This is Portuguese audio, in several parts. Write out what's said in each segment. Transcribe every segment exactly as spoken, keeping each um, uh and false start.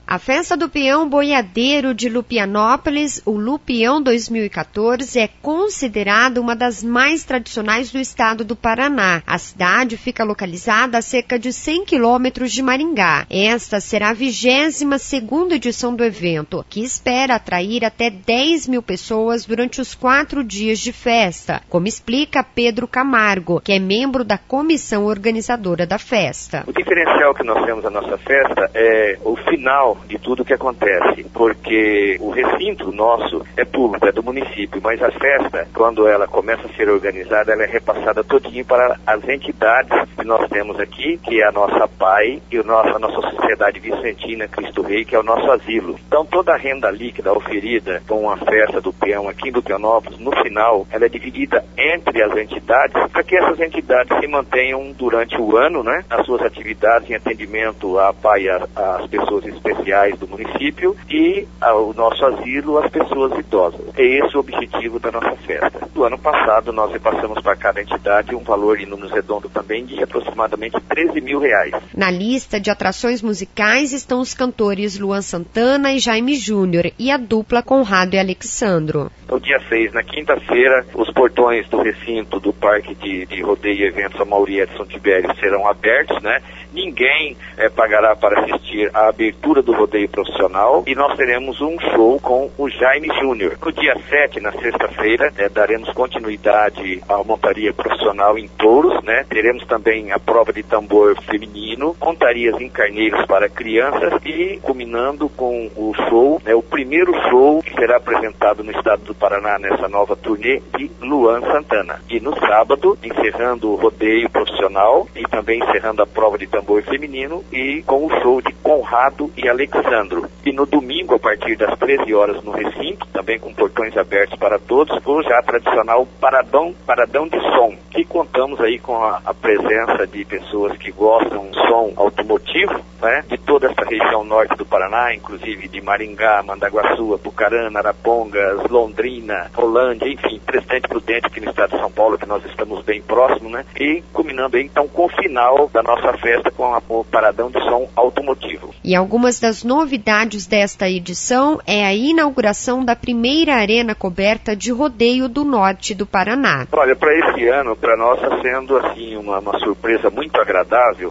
A Festa do Peão Boiadeiro de Lupianópolis, o Lupião dois mil e quatorze, é considerada uma das mais tradicionais do estado do Paraná. A cidade fica localizada a cerca de cem quilômetros de Maringá. Esta será a vigésima segunda edição do evento, que espera atrair até dez mil pessoas durante os quatro dias de festa, como explica Pedro Camargo, que é membro da comissão organizadora da festa. O diferencial que nós temos na nossa festa é o final de tudo que acontece, porque o recinto nosso é público, é do município, mas a festa, quando ela começa a ser organizada, ela é repassada todinho para as entidades que nós temos aqui, que é a nossa P A I e o nosso, a nossa Sociedade Vicentina Cristo Rei, que é o nosso asilo. Então toda a renda líquida oferida com a festa do peão aqui em Lupianópolis, no final, ela é dividida entre as entidades, para que essas entidades se mantenham durante o ano, né, as suas atividades em atendimento à P A I, às pessoas especiais do município, e ao nosso asilo, as pessoas idosas. É esse o objetivo da nossa festa. Do ano passado, nós repassamos para cada entidade um valor em números redondos também de aproximadamente treze mil reais. Na lista de atrações musicais estão os cantores Luan Santana e Jaime Júnior e a dupla Conrado e Alexandro. No dia seis, na quinta-feira, os portões do recinto do Parque de, de Rodeio e Eventos Amauri Edson Tibério serão abertos, né? Ninguém é, pagará para assistir à abertura do rodeio profissional, e nós teremos um show com o Jaime Júnior. No dia sete, na sexta-feira, é, daremos continuidade à montaria profissional em touros, né? Teremos também a prova de tambor feminino, montarias em carneiros para crianças e culminando com o show, né, o primeiro show que será apresentado no estado do Paraná nessa nova turnê de Luan Santana. E no sábado, encerrando o rodeio profissional e também encerrando a prova de tambor feminino e com o show de Conrado e Alexandro. E no domingo, a partir das treze horas no recinto, também com portões abertos para todos, o já tradicional Paradão, Paradão de Som, que contamos aí com a, a presença de pessoas que gostam de som automotivo, né, de toda essa região norte do Paraná, inclusive de Maringá, Mandaguaçu, Apucarana, Arapongas, Londrina, Rolândia, enfim, Presidente Prudente aqui no estado de São Paulo, que nós estamos bem próximos, né, e culminando aí, então, com o final da nossa festa com a, o Paradão de Som automotivo. E algumas das novidades desta edição é a inauguração da primeira arena coberta de rodeio do norte do Paraná. Olha, para esse ano, para nós está sendo assim uma, uma surpresa muito agradável,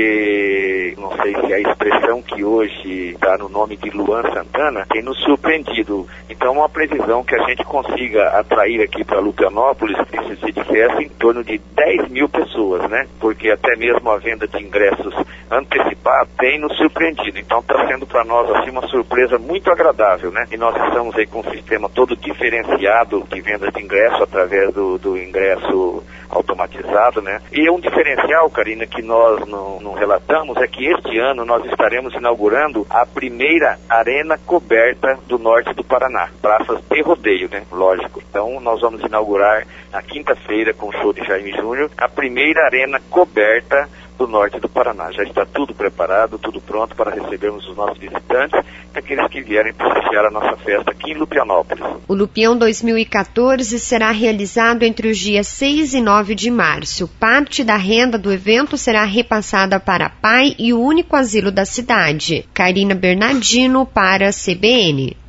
porque não sei se a expressão que hoje está no nome de Luan Santana tem nos surpreendido. Então, uma previsão que a gente consiga atrair aqui para Lupianópolis, esse de festa, em torno de dez mil pessoas, né? Porque até mesmo a venda de ingressos antecipados tem nos surpreendido. Então, está sendo para nós assim uma surpresa muito agradável, né? E nós estamos aí com um sistema todo diferenciado de venda de ingresso através do, do ingresso automatizado, né? E um diferencial, Karina, que nós não, não relatamos é que este ano nós estaremos inaugurando a primeira arena coberta do norte do Paraná, praças de rodeio, né? Lógico. Então, nós vamos inaugurar na quinta-feira com o show de Jaime Júnior a primeira arena coberta do norte do Paraná. Já está tudo preparado, tudo pronto para recebermos os nossos visitantes e aqueles que vierem prestigiar a nossa festa aqui em Lupianópolis. O Lupião dois mil e quatorze será realizado entre os dias seis e nove de março. Parte da renda do evento será repassada para a P A I e o único asilo da cidade. Karina Bernardino para a C B N.